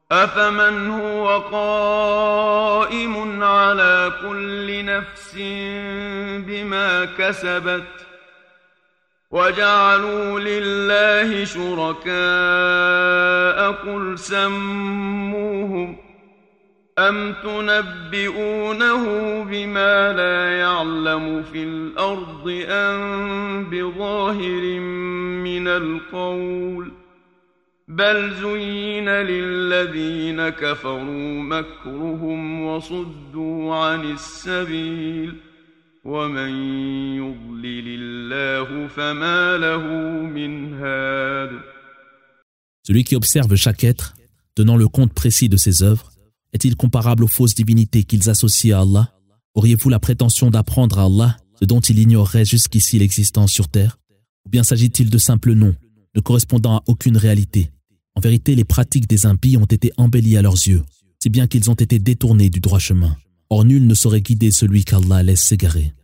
أفمن هو قائم على كل نفس بما كسبت وجعلوا لله شركاء قل سموهم أم تنبئونه بما لا يعلم في الأرض أم بظاهر من القول بل زين للذين كفروا مكرهم وصدوا عن السبيل ومن يضلل الله فما له من هاد. Celui qui observe chaque être, tenant le compte précis de ses œuvres, est-il comparable aux fausses divinités qu'ils associent à Allah? Auriez-vous la prétention d'apprendre à Allah ce dont il ignorerait jusqu'ici l'existence sur terre? Ou bien s'agit-il de simples noms, ne correspondant à aucune réalité? En vérité, les pratiques des impies ont été embellies à leurs yeux, si bien qu'ils ont été détournés du droit chemin. Or nul ne saurait guider celui qu'Allah laisse s'égarer.